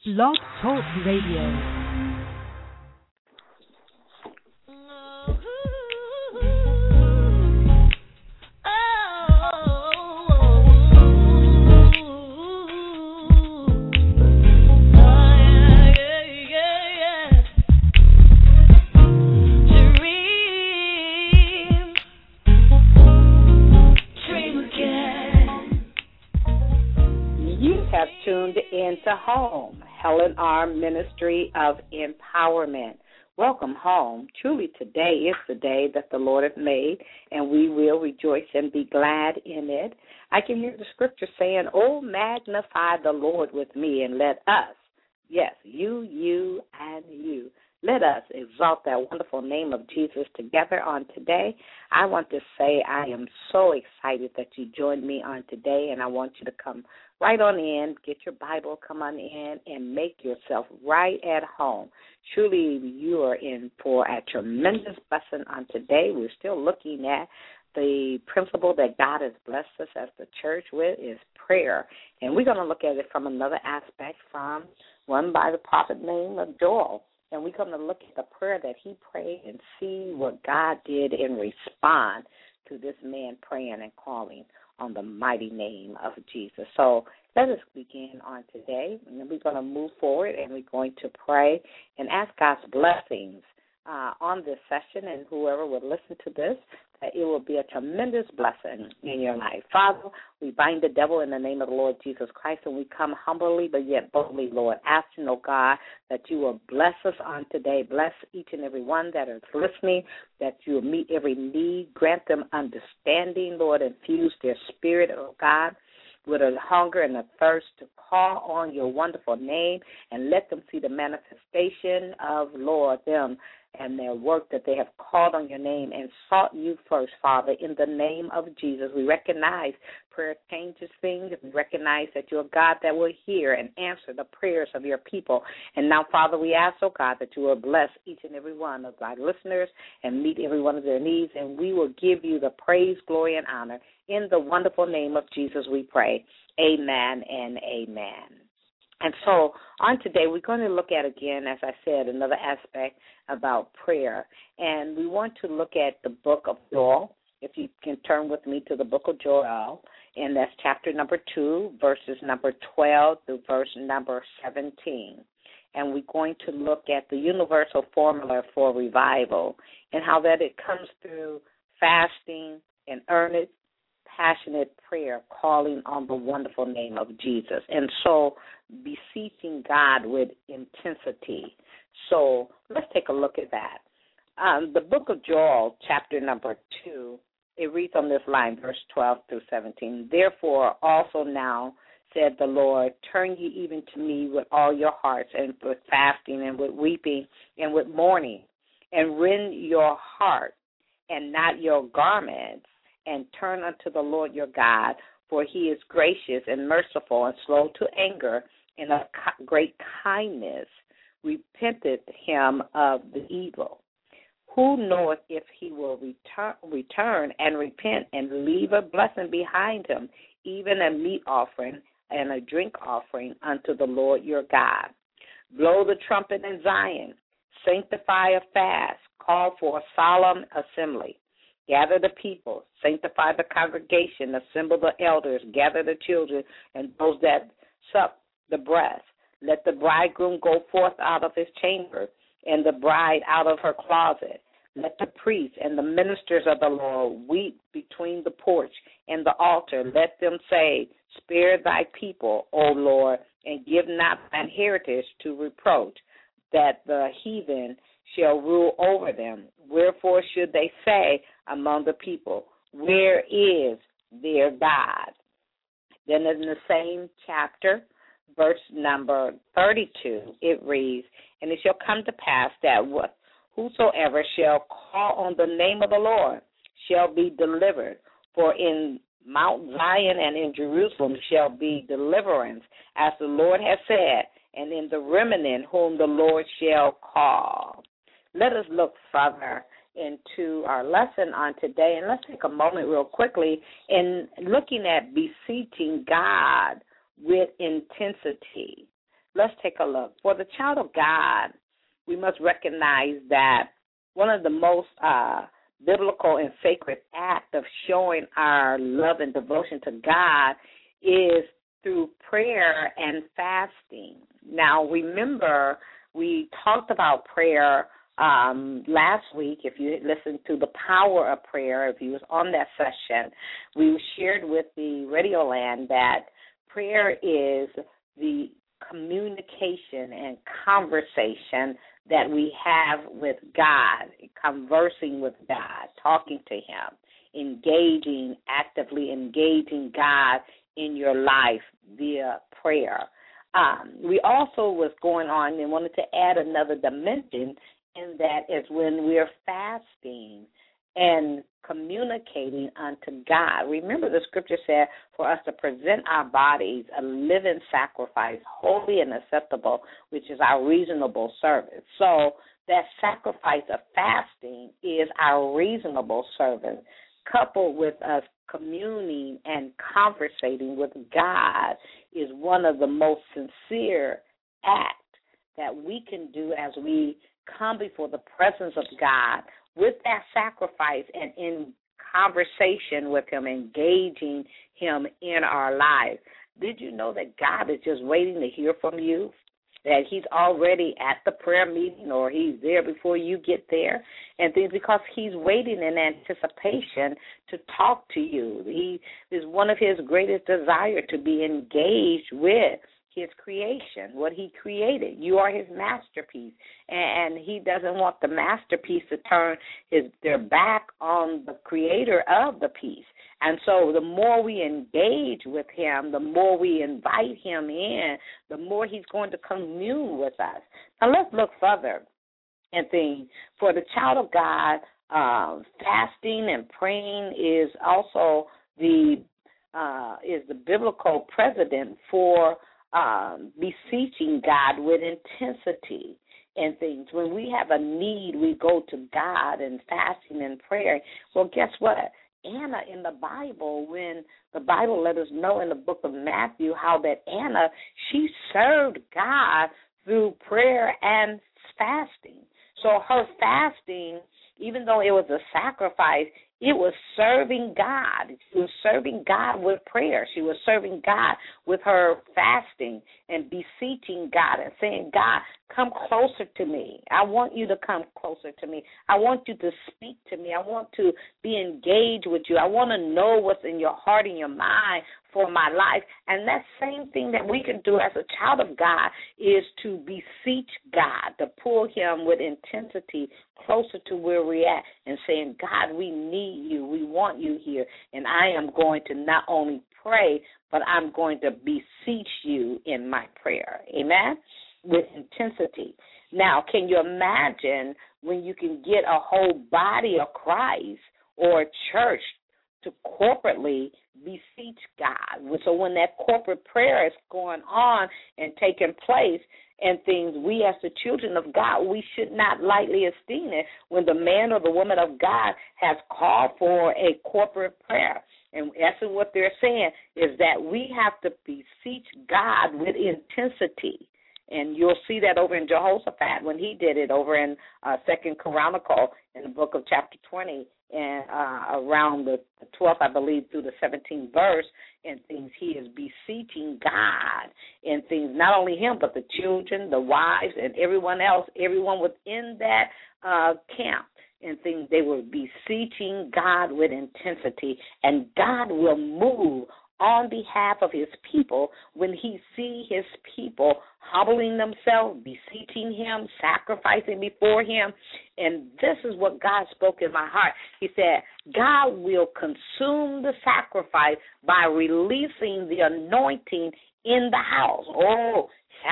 Blog Talk Radio. Tuned into Home, Helen R. Ministry of Empowerment. Welcome home. Truly today is the day that the Lord has made, and we will rejoice and be glad in it. I can hear the scripture saying, "Oh, magnify the Lord with me, and let us," yes, you, and you, let us exalt that wonderful name of Jesus together on today. I want to say I am so excited that you joined me on today, and I want you to come right on in, get your Bible, come on in, and make yourself right at home. Truly, you are in for a tremendous blessing on today. We're still looking at the principle that God has blessed us as the church with is prayer. And we're going to look at it from another aspect, from one by the prophet named of Joel. And we're going to look at the prayer that he prayed and see what God did in response to this man praying and calling on the mighty name of Jesus. So let us begin on today, and then we're going to move forward, and we're going to pray and ask God's blessings on this session, and whoever would listen to this, that it will be a tremendous blessing in your life. Father, we bind the devil in the name of the Lord Jesus Christ, and we come humbly but yet boldly, Lord, asking, oh God, that you will bless us on today. Bless each and every one that is listening, that you will meet every need, grant them understanding, Lord, infuse their spirit, oh God, with a hunger and a thirst to call on your wonderful name, and let them see the manifestation of, Lord, them and their work that they have called on your name and sought you first, Father, in the name of Jesus. We recognize prayer changes things. We recognize that you're a God that will hear and answer the prayers of your people. And now, Father, we ask, oh God, that you will bless each and every one of our listeners and meet every one of their needs, and we will give you the praise, glory, and honor. In the wonderful name of Jesus we pray. Amen and amen. And so on today, we're going to look at, again, as I said, another aspect about prayer. And we want to look at the book of Joel. If you can turn with me to the book of Joel, and that's chapter number 2, verses number 12 through verse number 17. And we're going to look at the universal formula for revival and how that it comes through fasting and earnest, passionate prayer, calling on the wonderful name of Jesus. And so beseeching God with intensity. So let's take a look at that. The book of Joel, chapter number 2, it reads on this line, verse 12 through 17. Therefore also now, said the Lord, turn ye even to me with all your hearts, and with fasting, and with weeping, and with mourning, and rend your heart and not your garments, and turn unto the Lord your God, for he is gracious and merciful and slow to anger, and of great kindness, repenteth him of the evil. Who knoweth if he will return and repent and leave a blessing behind him, even a meat offering and a drink offering unto the Lord your God? Blow the trumpet in Zion, sanctify a fast, call for a solemn assembly. Gather the people, sanctify the congregation, assemble the elders, gather the children, and those that suck the breast. Let the bridegroom go forth out of his chamber, and the bride out of her closet. Let the priests and the ministers of the Lord weep between the porch and the altar. Let them say, spare thy people, O Lord, and give not thine heritage to reproach, that the heathen shall rule over them. Wherefore should they say among the people, where is their God? Then in the same chapter, verse number 32, it reads, and it shall come to pass that whosoever shall call on the name of the Lord shall be delivered. For in Mount Zion and in Jerusalem shall be deliverance, as the Lord has said, and in the remnant whom the Lord shall call. Let us look further into our lesson on today, and let's take a moment real quickly in looking at beseeching God with intensity. let's take a look. For the child of God, we must recognize that one of the most biblical and sacred acts of showing our love and devotion to God is through prayer and fasting. Now, remember, we talked about prayer last week. If you listened to the power of prayer, if you was on that session, we shared with the Radio Land that prayer is the communication and conversation that we have with God, conversing with God, talking to Him, actively engaging God in your life via prayer. We also was going on and wanted to add another dimension, and that is when we're fasting and communicating unto God. Remember, the scripture said for us to present our bodies a living sacrifice, holy and acceptable, which is our reasonable service. So that sacrifice of fasting is our reasonable service, coupled with us communing and conversating with God is one of the most sincere acts that we can do as we come before the presence of God with that sacrifice and in conversation with Him, engaging Him in our life. Did you know that God is just waiting to hear from you? That He's already at the prayer meeting, or He's there before you get there, and things, because He's waiting in anticipation to talk to you. He is one of His greatest desire to be engaged with His creation, what He created. You are His masterpiece, and He doesn't want the masterpiece to turn their back on the creator of the piece. And so the more we engage with Him, the more we invite Him in, the more He's going to commune with us. Now let's look further and think. For the child of God, fasting and praying is also the biblical precedent for beseeching God with intensity and things. When we have a need, we go to God and fasting and prayer. Well, guess what? Anna in the Bible, when the Bible let us know in the book of Matthew how that Anna, she served God through prayer and fasting. So her fasting, even though it was a sacrifice, it was serving God. She was serving God with prayer. She was serving God with her fasting and beseeching God and saying, God, come closer to me. I want you to come closer to me. I want you to speak to me. I want to be engaged with you. I want to know what's in your heart and your mind for my life. And that same thing that we can do as a child of God is to beseech God, to pull Him with intensity closer to where we're at and saying, God, we need you. We want you here. And I am going to not only pray, but I'm going to beseech you in my prayer. Amen? With intensity. Now, can you imagine when you can get a whole body of Christ or a church to corporately beseech God? So when that corporate prayer is going on and taking place and things, we as the children of God, we should not lightly esteem it when the man or the woman of God has called for a corporate prayer. And that's what they're saying is that we have to beseech God with intensity. And you'll see that over in Jehoshaphat when he did it over in 2 Chronicle in the book of chapter 20 and around the 12th, I believe, through the 17th verse and things. He is beseeching God and things, not only him, but the children, the wives, and everyone else, everyone within that camp and things. They were beseeching God with intensity, and God will move on behalf of His people when He see His people humbling themselves, beseeching Him, sacrificing before Him. And this is what God spoke in my heart. He said, God will consume the sacrifice by releasing the anointing in the house. Oh,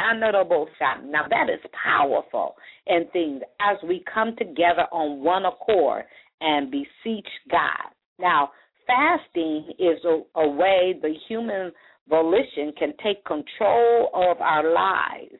now that is powerful and things as we come together on one accord and beseech God. Now, fasting is a way the human volition can take control of our lives.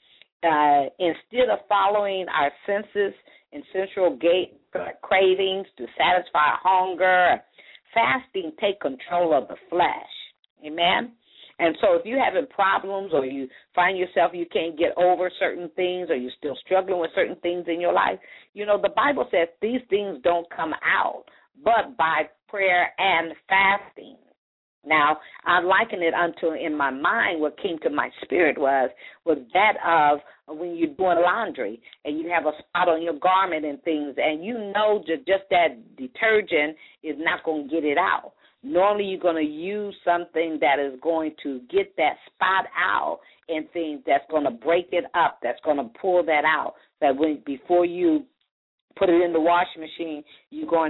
Instead of following our senses and sensual cravings to satisfy hunger, fasting take control of the flesh. Amen? And so if you're having problems or you find yourself you can't get over certain things or you're still struggling with certain things in your life, the Bible says these things don't come out but by prayer and fasting. Now, I liken it unto, in my mind, what came to my spirit was that of when you're doing laundry and you have a spot on your garment and things, and just that detergent is not going to get it out. Normally, you're going to use something that is going to get that spot out and things that's going to break it up, that's going to pull that out, that before you put it in the washing machine, you're going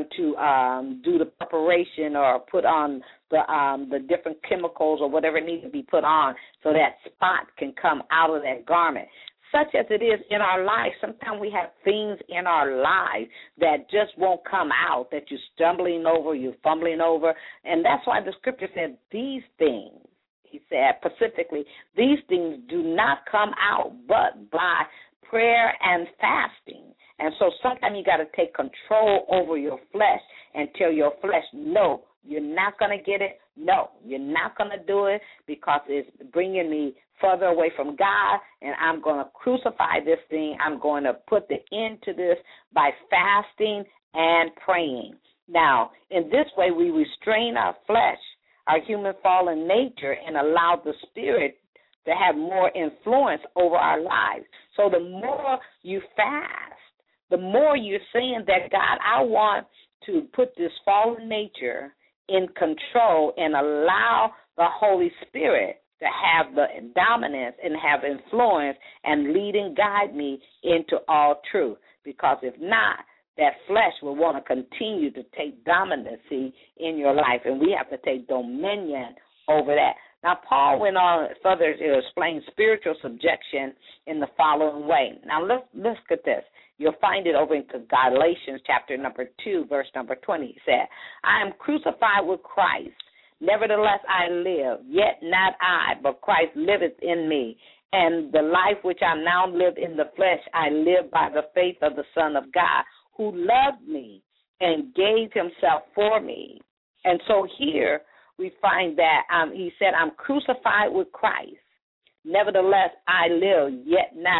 to do the preparation or put on the different chemicals or whatever needs to be put on so that spot can come out of that garment. Such as it is in our life, sometimes we have things in our life that just won't come out, that you're stumbling over, you're fumbling over, and that's why the scripture said these things, he said specifically, these things do not come out but by prayer and fasting. And so sometimes you got to take control over your flesh and tell your flesh, no, you're not going to get it. No, you're not going to do it because it's bringing me further away from God, and I'm going to crucify this thing. I'm going to put the end to this by fasting and praying. Now, in this way, we restrain our flesh, our human fallen nature, and allow the Spirit to have more influence over our lives. So the more you fast, the more you're saying that, God, I want to put this fallen nature in control and allow the Holy Spirit to have the dominance and have influence and lead and guide me into all truth. Because if not, that flesh will want to continue to take dominancy in your life, and we have to take dominion over that. Now, Paul went on further to explain spiritual subjection in the following way. Now, let's look at this. You'll find it over in Galatians chapter number 2, verse number 20. He said, I am crucified with Christ. Nevertheless I live, yet not I, but Christ liveth in me. And the life which I now live in the flesh, I live by the faith of the Son of God, who loved me and gave himself for me. And so here we find that he said, I'm crucified with Christ. Nevertheless I live, yet not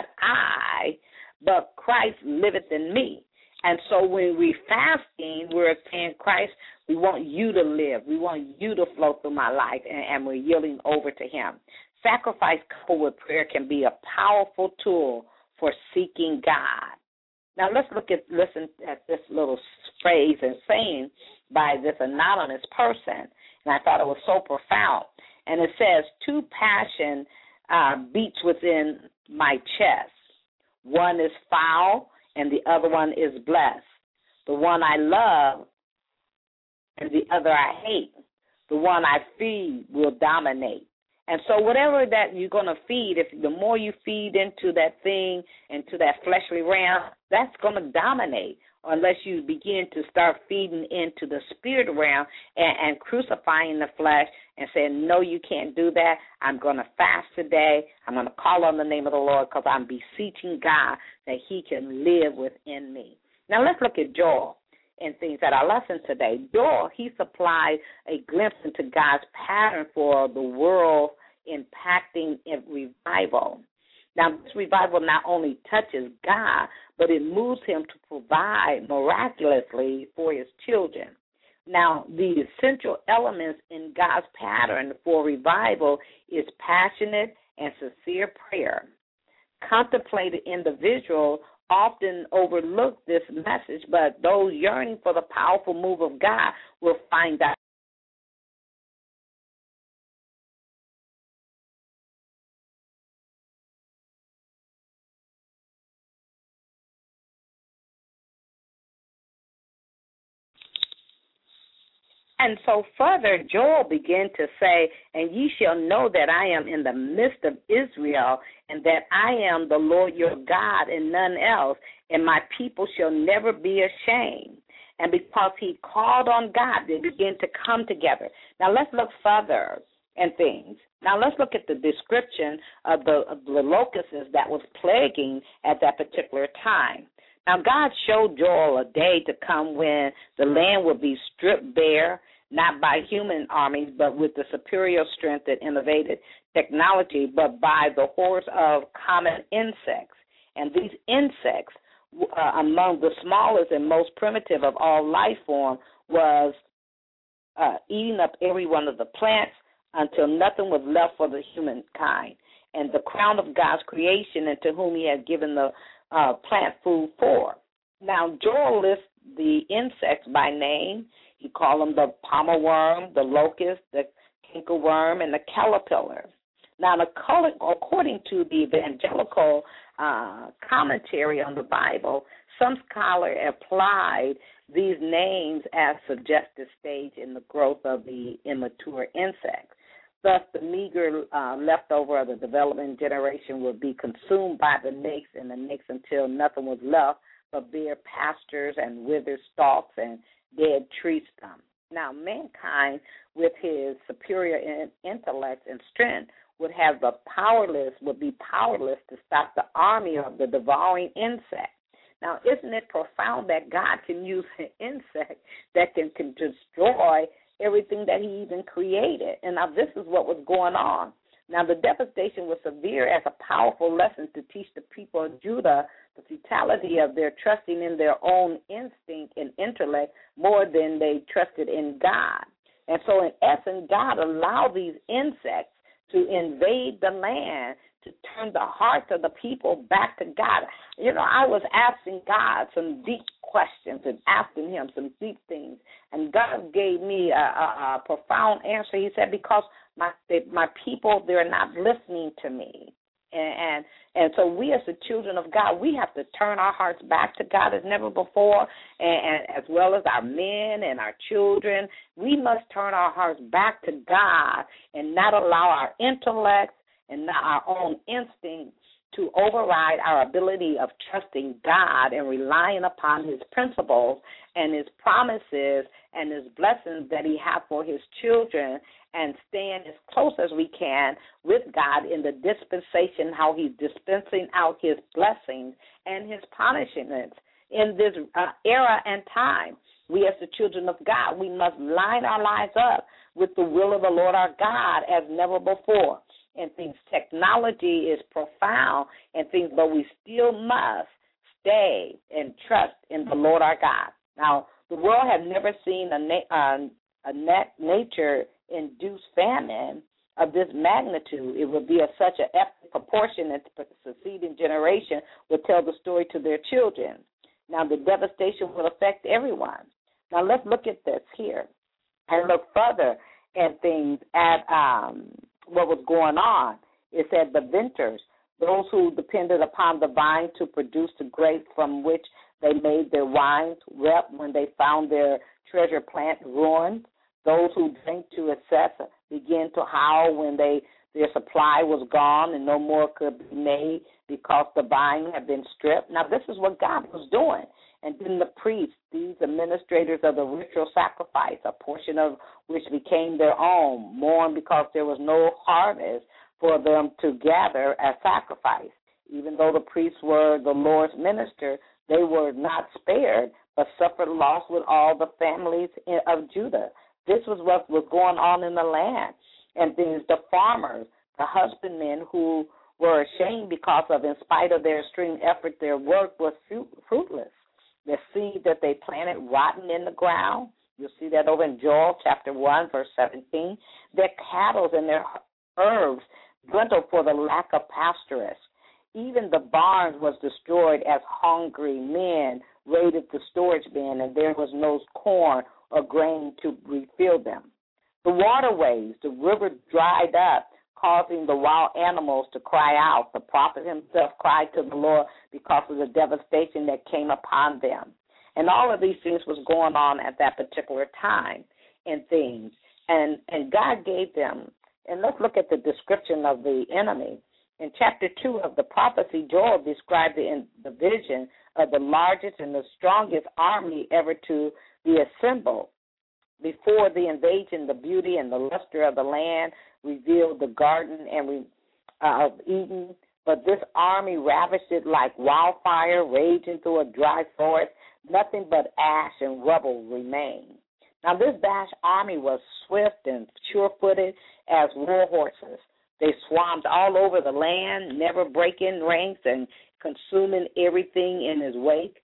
I, but Christ liveth in me. And so when we're fasting, we're saying, Christ, we want you to live. We want you to flow through my life, and we're yielding over to him. Sacrifice coupled with prayer can be a powerful tool for seeking God. Now listen at this little phrase and saying by this anonymous person, and I thought it was so profound. And it says, two passion beats within my chest. One is foul, and the other one is blessed. The one I love, and the other I hate. The one I feed will dominate. And so whatever that you're going to feed, if the more you feed into that thing, into that fleshly realm, that's going to dominate, unless you begin to start feeding into the spirit realm and crucifying the flesh and saying, no, you can't do that. I'm going to fast today. I'm going to call on the name of the Lord because I'm beseeching God that he can live within me. Now let's look at Joel and things at our lesson today. Joel, he supplied a glimpse into God's pattern for the world impacting revival. Now, this revival not only touches God, but it moves him to provide miraculously for his children. Now, the essential elements in God's pattern for revival is passionate and sincere prayer. Contemplated individuals often overlook this message, but those yearning for the powerful move of God will find out. And so further, Joel began to say, and ye shall know that I am in the midst of Israel, and that I am the Lord your God and none else, and my people shall never be ashamed. And because he called on God, they began to come together. Now let's look further and things. Now let's look at the description of the locusts that was plaguing at that particular time. Now God showed Joel a day to come when the land would be stripped bare, not by human armies, but with the superior strength and innovative technology, but by the hordes of common insects. And these insects, among the smallest and most primitive of all life forms, was eating up every one of the plants until nothing was left for the humankind. And the crown of God's creation, and to whom he had given the plant food for. Now, Joel lists the insects by name. He called them the palmer worm, the locust, the cankerworm, and the caterpillar. Now, according to the evangelical commentary on the Bible, some scholars applied these names as suggested stage in the growth of the immature insects. Thus, the meager leftover of the developing generation would be consumed by the next and the next until nothing was left but bare pastures and withered stalks and dead tree stumps. Now, mankind, with his superior intellect and strength, would be powerless to stop the army of the devouring insect. Now, isn't it profound that God can use an insect that can destroy everything that he even created? And now this is what was going on. Now, the devastation was severe as a powerful lesson to teach the people of Judah the futility of their trusting in their own instinct and intellect more than they trusted in God. And so, in essence, God allowed these insects to invade the land, to turn the hearts of the people back to God. You know, I was asking God some deep questions and asking him some deep things, and God gave me a profound answer. He said, because my people, they're not listening to me. And so we as the children of God, we have to turn our hearts back to God as never before, and as well as our men and our children. We must turn our hearts back to God and not allow our intellect and not our own instincts to override our ability of trusting God and relying upon his principles and his promises and his blessings that he has for his children, and stand as close as we can with God in the dispensation, how he's dispensing out his blessings and his punishments in this era and time. We as the children of God, we must line our lives up with the will of the Lord our God as never before. And things, technology is profound and things, but we still must stay and trust in the Lord our God. Now, the world has never seen a nature-induced famine of this magnitude. It would be of such an epic proportion that the succeeding generation would tell the story to their children. Now, the devastation will affect everyone. Now, let's look at this here and look further at things at what was going on. It said the vintners, those who depended upon the vine to produce the grapes from which they made their wines, wept when they found their treasure plant ruined. Those who drank to excess began to howl when their supply was gone and no more could be made because the vine had been stripped. Now, this is what God was doing. And then the priests, these administrators of the ritual sacrifice, a portion of which became their own, mourned because there was no harvest for them to gather as sacrifice. Even though the priests were the Lord's minister, they were not spared, but suffered loss with all the families of Judah. This was what was going on in the land. And then the farmers, the husbandmen who were ashamed because of, in spite of their extreme effort, their work was fruitless. The seed that they planted rotten in the ground. You'll see that over in Joel chapter 1, verse 17. Their cattle and their herbs dwindled for the lack of pasturage. Even the barns was destroyed as hungry men raided the storage bin, and there was no corn or grain to refill them. The waterways, the river dried up, causing the wild animals to cry out. The prophet himself cried to the Lord because of the devastation that came upon them. And all of these things was going on at that particular time and things. And God gave them, and let's look at the description of the enemy. In chapter 2 of the prophecy, Joel described the vision of the largest and the strongest army ever to be assembled. Before the invasion, the beauty and the luster of the land revealed the garden of Eden, but this army ravished it like wildfire raging through a dry forest. Nothing but ash and rubble remained. Now, this Dash army was swift and sure-footed as war horses. They swarmed all over the land, never breaking ranks and consuming everything in his wake.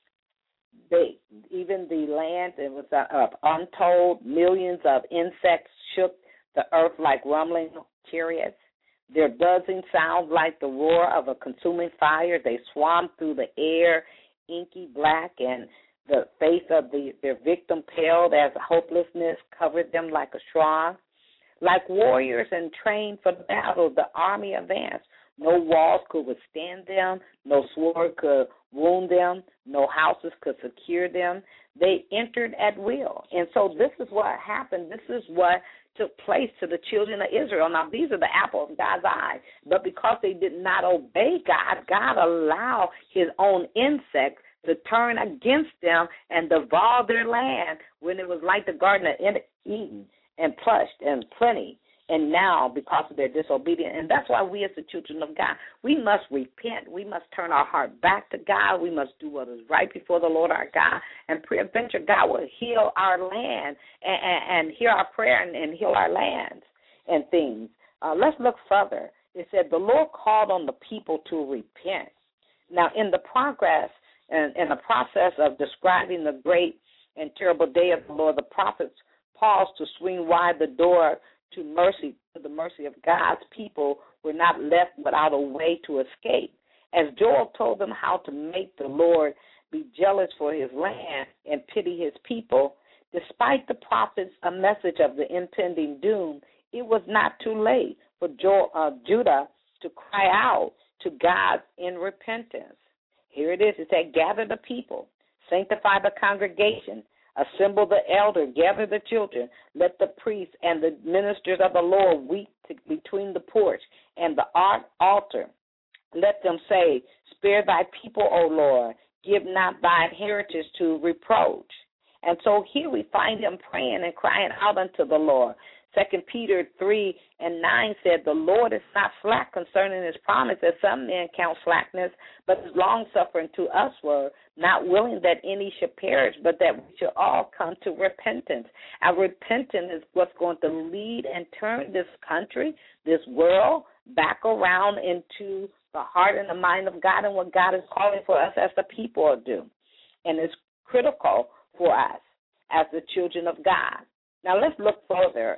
Even the land, it was untold. Millions of insects shook the earth like rumbling chariots. Their buzzing sounds like the roar of a consuming fire. They swarmed through the air, inky black, and the face of their victim paled as hopelessness covered them like a shroud. Like warriors and trained for battle, the army advanced. No walls could withstand them. No sword could wound them. No houses could secure them. They entered at will. And so this is what happened. This is what took place to the children of Israel. Now, these are the apple of God's eye. But because they did not obey God, God allowed his own insects to turn against them and devour their land when it was like the Garden of Eden and plush and plenty. And now, because of their disobedience, and that's why we as the children of God, we must repent. We must turn our heart back to God. We must do what is right before the Lord our God. And peradventure, God will heal our land and hear our prayer and heal our lands and things. Let's look further. It said the Lord called on the people to repent. Now, in the process of describing the great and terrible day of the Lord, the prophets paused to swing wide the door to the mercy of God's people were not left without a way to escape. As Joel told them how to make the Lord be jealous for his land and pity his people, despite the prophets' a message of the impending doom, it was not too late for Judah to cry out to God in repentance. Here it is. It said, gather the people, sanctify the congregation, assemble the elder, gather the children. Let the priests and the ministers of the Lord weep between the porch and the altar. Let them say, spare thy people, O Lord. Give not thine heritage to reproach. And so here we find him praying and crying out unto the Lord. 2 Peter 3:9 said, the Lord is not slack concerning his promise, as some men count slackness, but is long-suffering to usward, not willing that any should perish, but that we should all come to repentance. And repentance is what's going to lead and turn this country, this world, back around into the heart and the mind of God and what God is calling for us as the people to do. And it's critical for us as the children of God. Now let's look further.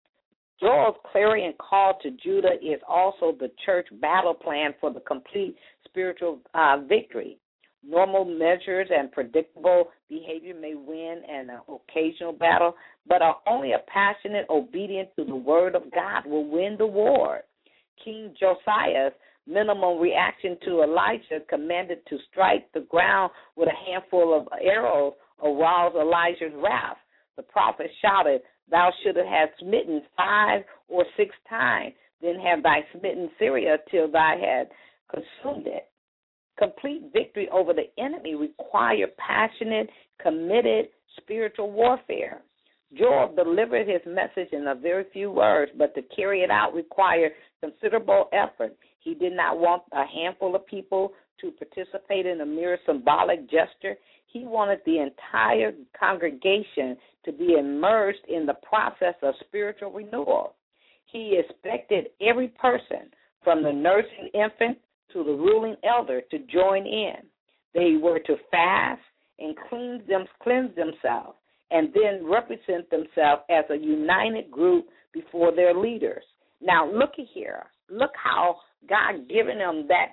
Joel's clarion call to Judah is also the church battle plan for the complete spiritual victory. Normal measures and predictable behavior may win an occasional battle, but only a passionate obedience to the word of God will win the war. King Josiah's minimum reaction to Elijah, commanded to strike the ground with a handful of arrows, aroused Elijah's wrath. The prophet shouted, thou shouldst have smitten 5 or 6 times, then have thy smitten Syria till thou had consumed it. Complete victory over the enemy requires passionate, committed spiritual warfare. Joel delivered his message in a very few words, but to carry it out required considerable effort. He did not want a handful of people to participate in a mere symbolic gesture. He wanted the entire congregation to be immersed in the process of spiritual renewal. He expected every person, from the nursing infant to the ruling elder, to join in. They were to fast and cleanse themselves, and then represent themselves as a united group before their leaders. Now, looky here. Look how God given them that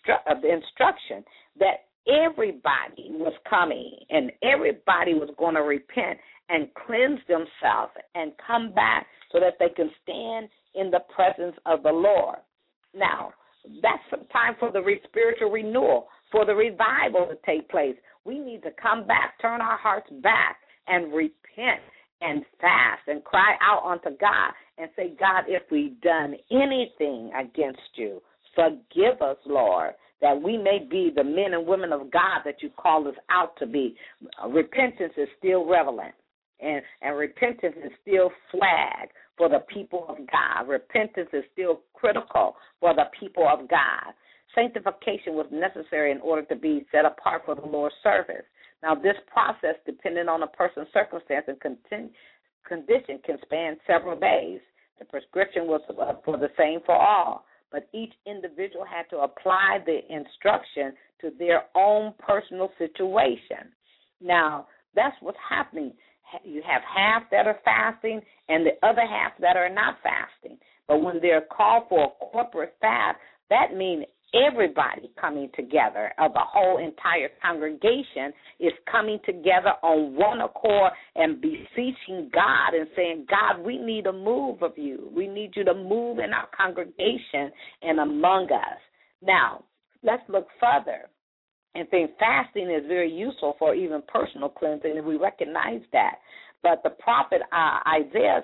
instruction that everybody was coming and everybody was going to repent and cleanse themselves and come back so that they can stand in the presence of the Lord. Now, that's some time for the spiritual renewal, for the revival to take place. We need to come back, turn our hearts back, and repent and fast and cry out unto God and say, God, if we've done anything against you, forgive us, Lord, that we may be the men and women of God that you call us out to be. Repentance is still relevant, and repentance is still flag for the people of God. Repentance is still critical for the people of God. Sanctification was necessary in order to be set apart for the Lord's service. Now, this process, depending on a person's circumstance and condition, can span several days. The prescription was for the same for all, but each individual had to apply the instruction to their own personal situation. Now, that's what's happening. You have half that are fasting and the other half that are not fasting. But when they're called for a corporate fast, that means everybody coming together, of the whole entire congregation is coming together on one accord and beseeching God and saying, God, we need a move of you. We need you to move in our congregation and among us. Now, let's look further. And think fasting is very useful for even personal cleansing, and we recognize that. But the prophet Isaiah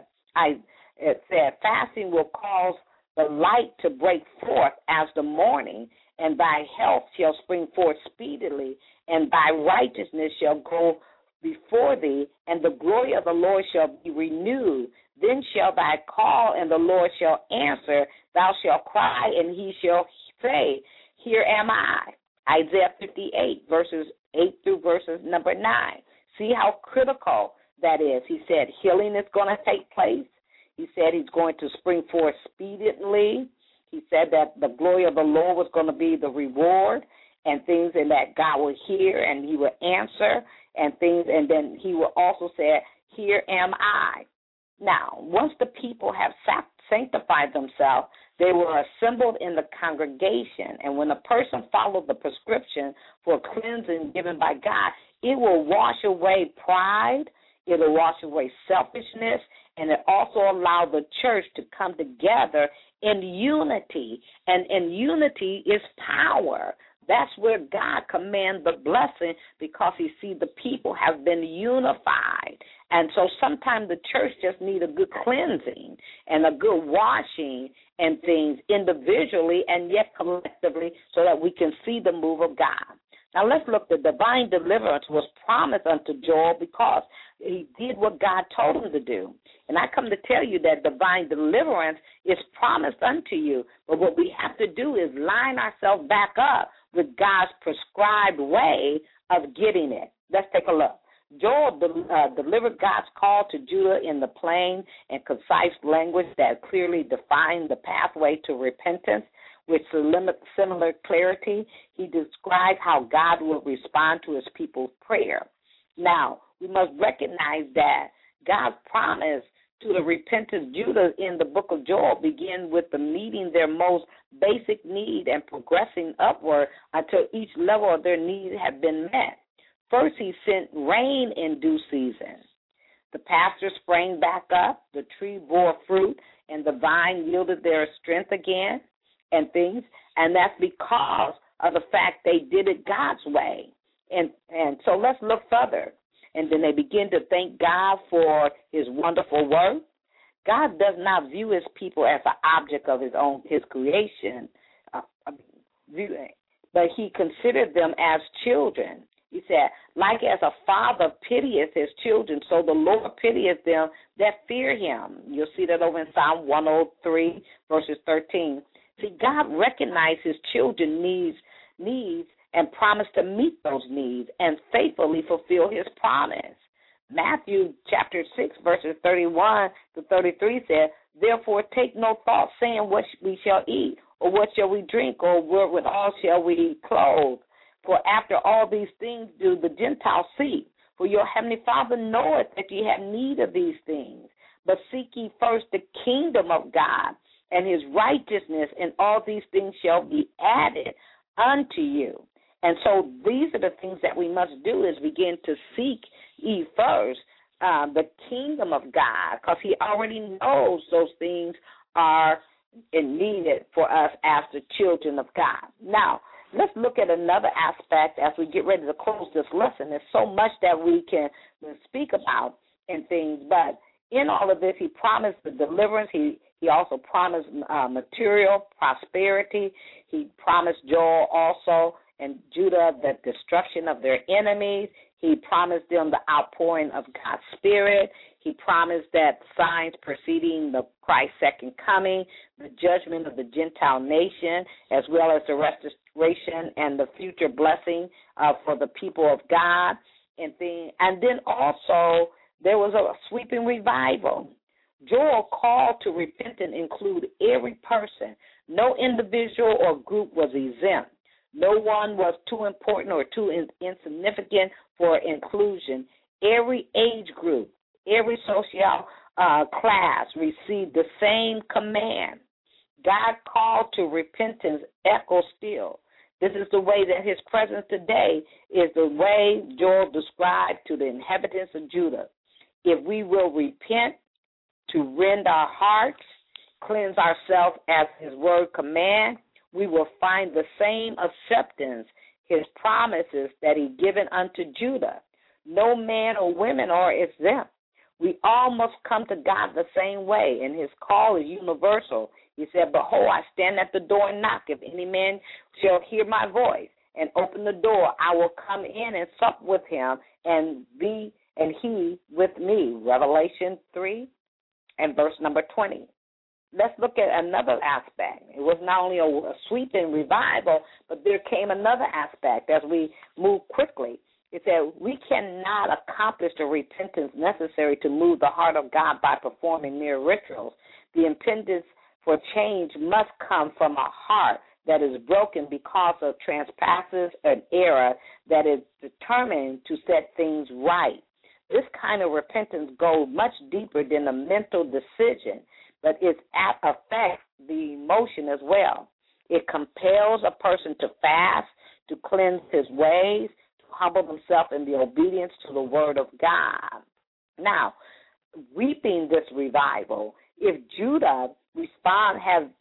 said fasting will cause the light to break forth as the morning, and thy health shall spring forth speedily, and thy righteousness shall go before thee, and the glory of the Lord shall be renewed. Then shall thou call, and the Lord shall answer. Thou shalt cry, and he shall say, Here am I. Isaiah 58, verses 8 through verses number 9. See how critical that is. He said healing is going to take place. He said he's going to spring forth speedily. He said that the glory of the Lord was going to be the reward and things, and that God will hear and he will answer and things. And then he will also say, Here am I. Now, once the people have sanctified themselves, they were assembled in the congregation, and when a person followed the prescription for cleansing given by God, it will wash away pride, it will wash away selfishness, and it also allow the church to come together in unity, and in unity is power. That's where God commands the blessing, because he sees the people have been unified. And so sometimes the church just needs a good cleansing and a good washing and things individually and yet collectively, so that we can see the move of God. Now let's look. The divine deliverance was promised unto Joel because he did what God told him to do. And I come to tell you that divine deliverance is promised unto you. But what we have to do is line ourselves back up with God's prescribed way of getting it. Let's take a look. Joel delivered God's call to Judah in the plain and concise language that clearly defined the pathway to repentance. With similar clarity, he described how God would respond to his people's prayer. Now, we must recognize that God's promise to the repentant Judah in the book of Joel begin with the meeting their most basic need and progressing upward until each level of their need had been met. First, he sent rain in due season. The pastures sprang back up, the tree bore fruit, and the vine yielded their strength again and things, and that's because of the fact they did it God's way. And so let's look further. And then they begin to thank God for his wonderful work. God does not view his people as an object of his creation, but he considered them as children. He said, like as a father pitieth his children, so the Lord pitieth them that fear him. You'll see that over in Psalm 103, verses 13. See, God recognized his children's needs and promised to meet those needs and faithfully fulfill his promise. Matthew chapter 6, verses 31 to 33 said, Therefore take no thought, saying, What we shall eat, or what shall we drink, or wherewithal shall we clothe? For after all these things do the Gentiles seek. For your heavenly Father knoweth that ye have need of these things. But seek ye first the kingdom of God and his righteousness, and all these things shall be added unto you. And so these are the things that we must do, is begin to seek ye first the kingdom of God, because he already knows those things are needed for us as the children of God. Now, let's look at another aspect as we get ready to close this lesson. There's so much that we can speak about and things, but in all of this, he promised the deliverance. He also promised material prosperity. He promised Joel also and Judah the destruction of their enemies. He promised them the outpouring of God's Spirit. He promised that signs preceding the Christ's second coming, the judgment of the Gentile nation, as well as the restoration and the future blessing for the people of God. And then also there was a sweeping revival. Joel called to repentance include every person. No individual or group was exempt. No one was too important or too insignificant for inclusion. Every age group, every social class received the same command. God called to repentance echoes still. This is the way that his presence today is the way Joel described to the inhabitants of Judah. If we will repent, to rend our hearts, cleanse ourselves as his word commands, we will find the same acceptance, his promises that he given unto Judah. No man or women are exempt. We all must come to God the same way, and his call is universal. He said, behold, I stand at the door and knock. If any man shall hear my voice and open the door, I will come in and sup with him and he with me. Revelation 3 and verse number 20. Let's look at another aspect. It was not only a sweeping revival, but there came another aspect as we move quickly. It said we cannot accomplish the repentance necessary to move the heart of God by performing mere rituals. The impotence for change must come from a heart that is broken because of trespasses and error that is determined to set things right. This kind of repentance goes much deeper than a mental decision, but it affects the emotion as well. It compels a person to fast, to cleanse his ways, to humble himself in the obedience to the word of God. Now, reaping this revival, if Judah respond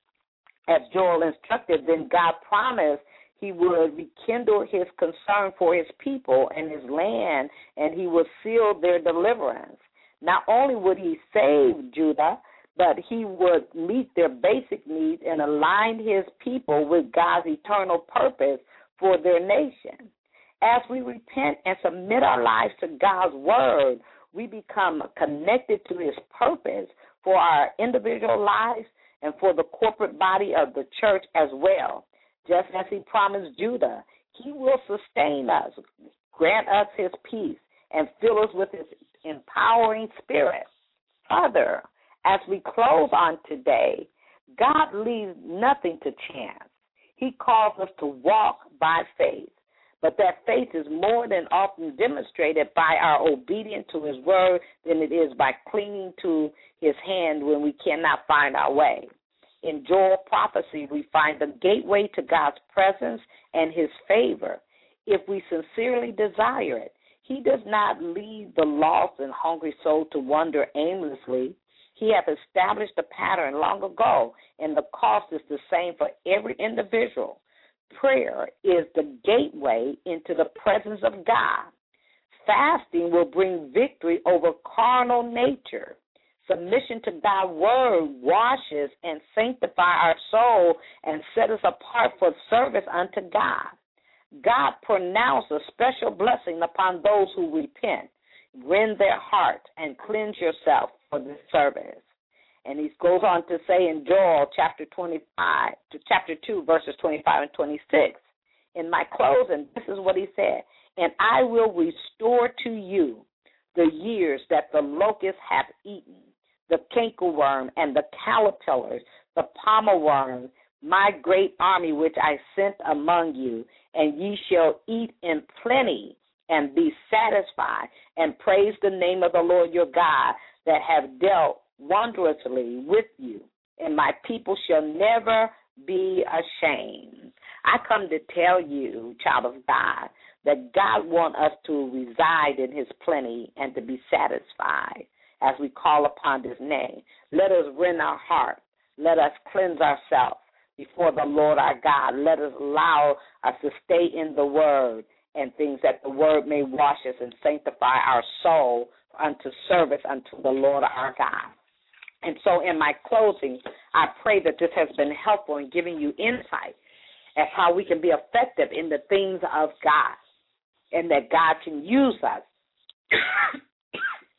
as Joel instructed, then God promised he would rekindle his concern for his people and his land, and he would seal their deliverance. Not only would he save Judah, but he would meet their basic needs and align his people with God's eternal purpose for their nation. As we repent and submit our lives to God's word, we become connected to his purpose for our individual lives and for the corporate body of the church as well. Just as he promised Judah, he will sustain us, grant us his peace, and fill us with his empowering spirit. Further, as we close on today, God leaves nothing to chance. He calls us to walk by faith, but that faith is more than often demonstrated by our obedience to his word than it is by clinging to his hand when we cannot find our way. In Joel prophecy, we find the gateway to God's presence and his favor if we sincerely desire it. He does not lead the lost and hungry soul to wander aimlessly. He has established a pattern long ago, and the cost is the same for every individual. Prayer is the gateway into the presence of God. Fasting will bring victory over carnal nature. Submission to God's word washes and sanctifies our soul and sets us apart for service unto God. God pronounced a special blessing upon those who repent, rend their hearts, and cleanse yourself for this service. And he goes on to say in Joel chapter 2, verses 25 and 26, in my closing, this is what he said, and I will restore to you the years that the locust hath eaten, the cankerworm and the caterpillars, the palmer worm, my great army which I sent among you, and ye shall eat in plenty and be satisfied, and praise the name of the Lord your God that have dealt wondrously with you, and my people shall never be ashamed. I come to tell you, child of God, that God wants us to reside in his plenty and to be satisfied as we call upon his name. Let us rend our heart. Let us cleanse ourselves before the Lord our God. Let us allow us to stay in the word and things that the word may wash us and sanctify our soul unto service unto the Lord our God. And so in my closing, I pray that this has been helpful in giving you insight as how we can be effective in the things of God and that God can use us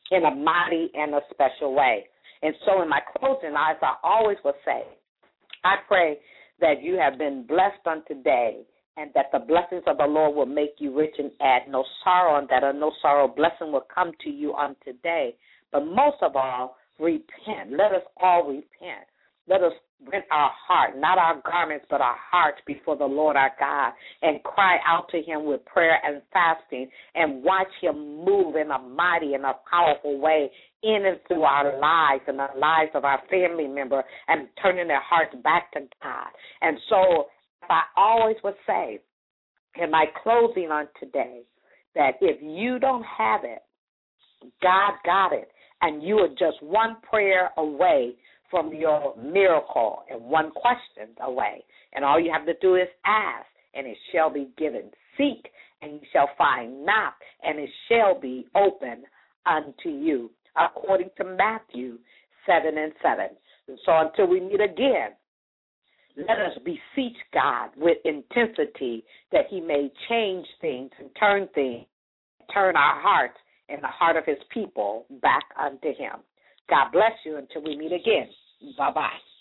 in a mighty and a special way. And so in my closing, as I always will say, I pray that you have been blessed on today and that the blessings of the Lord will make you rich and add no sorrow, and that a no sorrow blessing will come to you on today. But most of all, repent. Let us all repent. Let us rent our heart, not our garments, but our hearts before the Lord our God, and cry out to him with prayer and fasting, and watch him move in a mighty and a powerful way in and through our lives and the lives of our family member, and turning their hearts back to God. And so I always would say in my closing on today that if you don't have it, God got it, and you are just one prayer away from your miracle and one question away. And all you have to do is ask, and it shall be given. Seek, and you shall find. Knock, and it shall be open unto you, according to Matthew 7:7. So until we meet again, let us beseech God with intensity that he may change things and turn our hearts and the heart of his people back unto him. God bless you until we meet again. Bye-bye.